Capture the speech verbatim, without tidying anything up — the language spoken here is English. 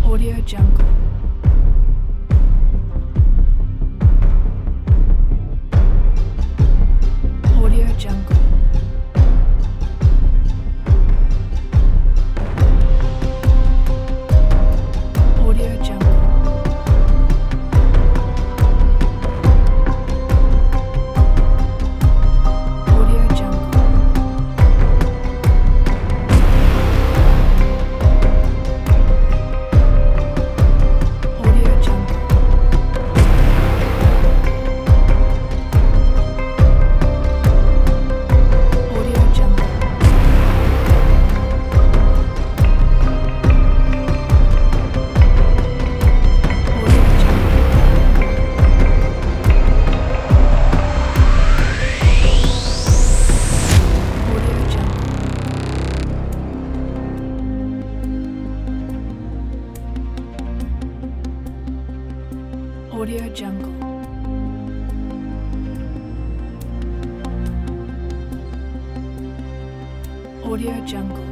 Audio Jungle. Audio Jungle. Audio Jungle. Audio Jungle. Audio Jungle. Audio Jungle. Audio Jungle. Audio Jungle. Audio Jungle. Audio Jungle.